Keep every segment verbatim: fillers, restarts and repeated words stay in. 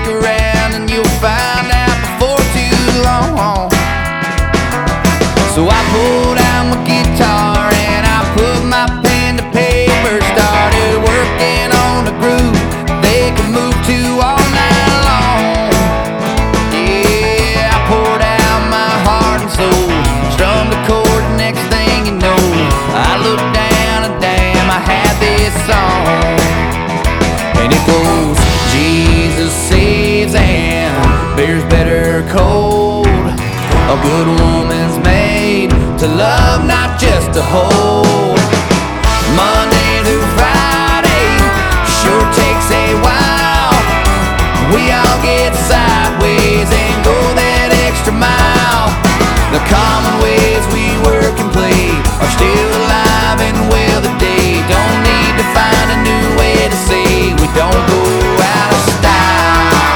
stick around and you'll find out before too long. So I pulled out my guitar and I put my pen to paper, started working on a groove they could move to all night long. Yeah, I poured out my heart and soul, strummed a chord, next thing you know, I looked down and damn, I had this song. And it goes, Jesus saves and beer's better cold. A good woman's made to love, not just to hold. Monday through Friday sure takes a while. We all get sideways and go that extra mile. The common ways we work and play are still alive and well today. Don't need to find a new way to say we don't go out of style.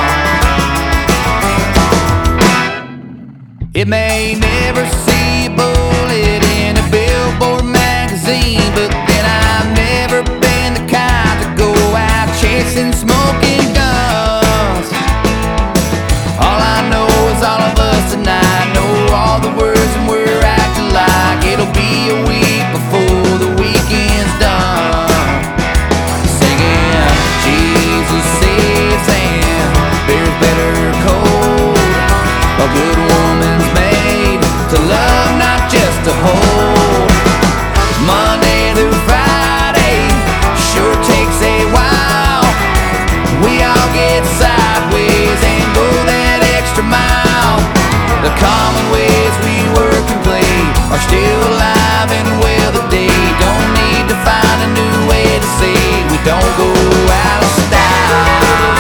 It may never see a bullet in a Billboard magazine, but then I've never been the kind to go out chasing smoking guns. All I know is all of us tonight know all the words and we're acting like it'll be a week before the weekend's done. Singing, Jesus saves and beer's better cold. A good woman's made to love, not just to hold. Monday through Friday sure takes a while. We all get sideways and go that extra mile. The common ways we work and play are still alive and well today. Don't need to find a new way to say we don't go out of style.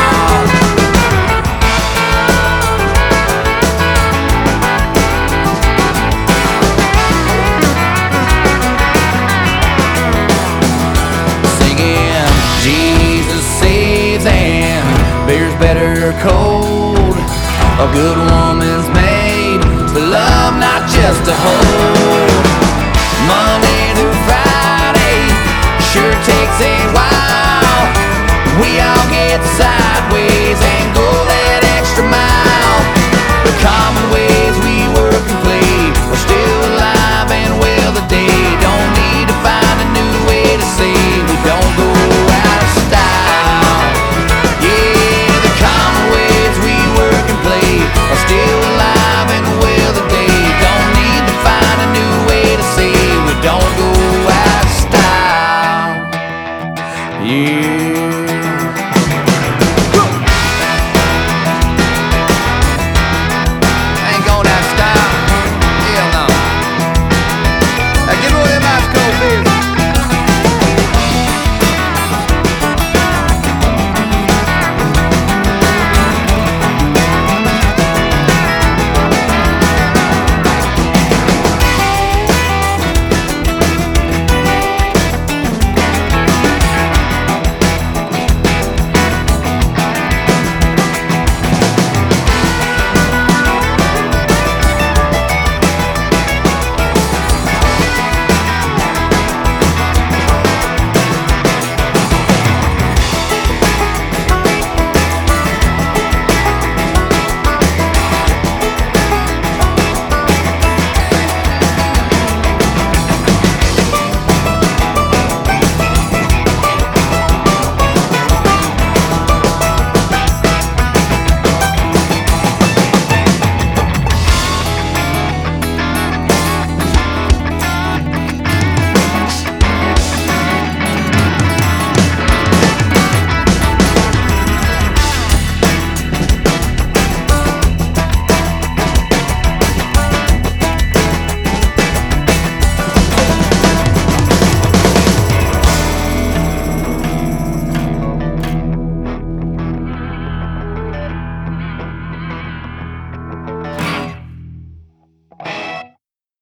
Jesus saves and beer's better cold. A good woman's made to love, not just to hold. Monday through Friday sure takes a while. We all get sideways and go